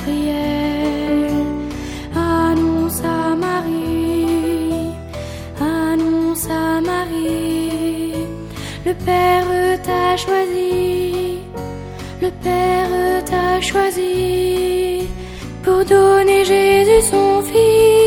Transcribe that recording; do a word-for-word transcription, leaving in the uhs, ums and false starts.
Gabriel annonce à Marie, annonce à Marie, le Père t'a choisi, le Père t'a choisi pour donner Jésus son Fils.